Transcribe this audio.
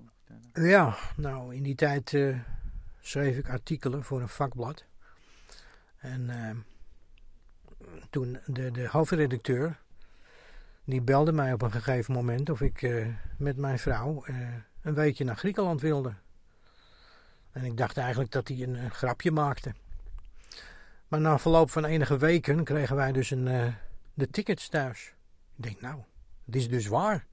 vertellen? Ja, nou in die tijd schreef ik artikelen voor een vakblad. En toen de hoofdredacteur, die belde mij op een gegeven moment of ik met mijn vrouw een weekje naar Griekenland wilde. En ik dacht eigenlijk dat hij een grapje maakte. Maar na verloop van enige weken kregen wij dus de tickets thuis. Ik denk, nou, het is dus waar.